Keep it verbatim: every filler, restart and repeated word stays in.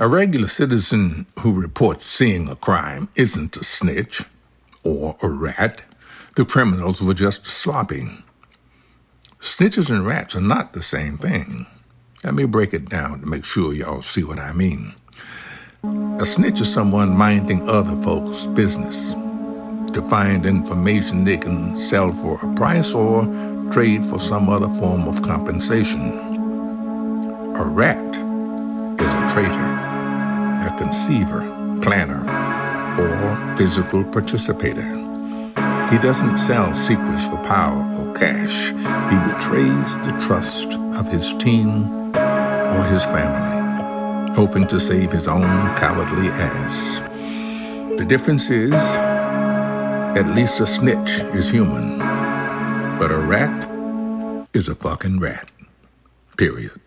A regular citizen who reports seeing a crime isn't a snitch or a rat. The criminals were just sloppy. Snitches and rats are not the same thing. Let me break it down to make sure y'all see what I mean. A snitch is someone minding other folks' business to find information they can sell for a price or trade for some other form of compensation. A rat is a traitor, a conceiver, planner, or physical participator. He doesn't sell secrets for power or cash. He betrays the trust of his team or his family, hoping to save his own cowardly ass. The difference is, at least a snitch is human, but a rat is a fucking rat. Period.